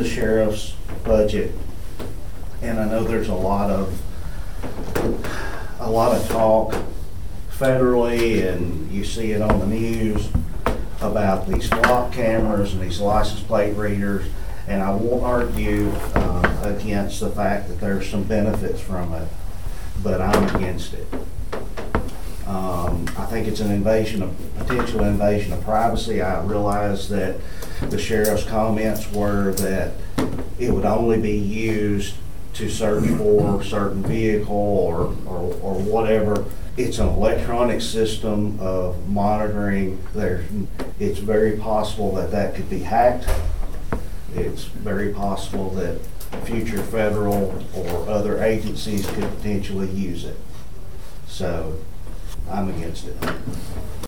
the sheriff's budget, and I know there's a lot of talk federally, and you see it on the news about these flock cameras and these license plate readers, and I won't argue against the fact that there's some benefits from it, but I'm against it. I think it's an potential invasion of privacy. I realize that the sheriff's comments were that it would only be used to search for a certain vehicle or whatever. It's an electronic system of monitoring. It's very possible that could be hacked. It's very possible that future federal or other agencies could potentially use it. So I'm against it.